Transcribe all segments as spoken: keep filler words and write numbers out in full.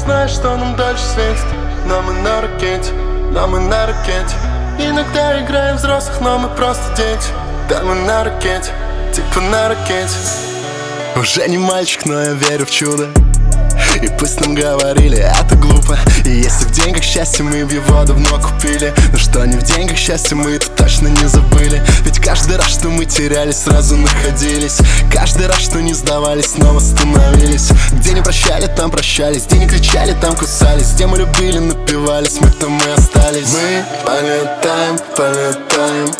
знаешь, что нам дальше светит, но мы на ракете, но мы на ракете. Иногда играем взрослых, но мы просто дети. Да, мы на ракете, типа на ракете. Уже не мальчик, но я верю в чудо. И пусть нам говорили, это глупо. И если в деньгах счастье, мы в его давно купили. Но что не в деньгах счастье, мы это точно не забыли. Ведь каждый раз, что мы терялись, сразу находились. Каждый раз, что не сдавались, снова становились. Где не прощали, там прощались. Где не кричали, там кусались. Где мы любили, напивались, мы там и остались. Мы полетаем, полетаем.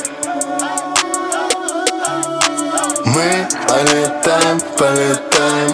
Мы полетаем, полетаем.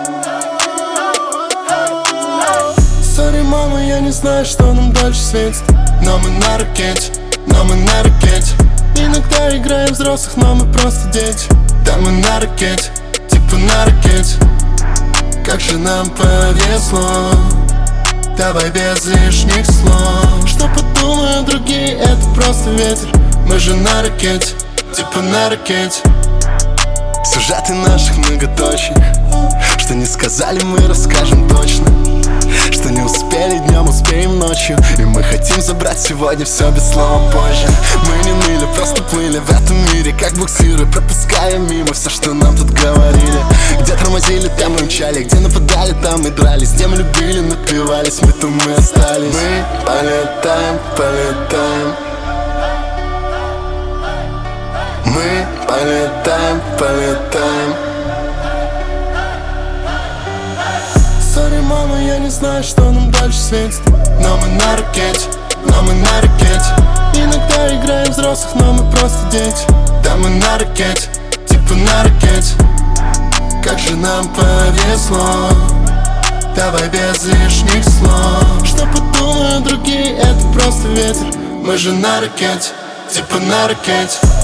Сори, мама, я не знаю, что нам дальше светит, но мы на ракете, но мы на ракете. Иногда играем взрослых, но мы просто дети. Да, мы на ракете, типа на ракете. Как же нам повезло. Давай без лишних слов. Что подумают другие, это просто ветер. Мы же на ракете, типа на ракете. Сюжеты наших многоточий. Что не сказали, мы расскажем точно. Что не успели днем, успеем ночью. И мы хотим забрать сегодня все без слова позже. Мы не ныли, просто плыли в этом мире, как буксиры, пропуская мимо все, что нам тут говорили. Где тормозили, там мы мчали. Где нападали, там мы дрались. Где мы любили, напивались, мы там мы остались. Мы полетаем, полетаем. Мы полетаем, полетаем. Сори, мама, я не знаю, что нам дальше светит, но мы на ракете, но мы на ракете. Иногда играем взрослых, но мы просто дети. Да, мы на ракете, типа на ракете. Как же нам повезло. Давай без лишних слов. Что подумают другие, это просто ветер. Мы же на ракете, типа на ракете.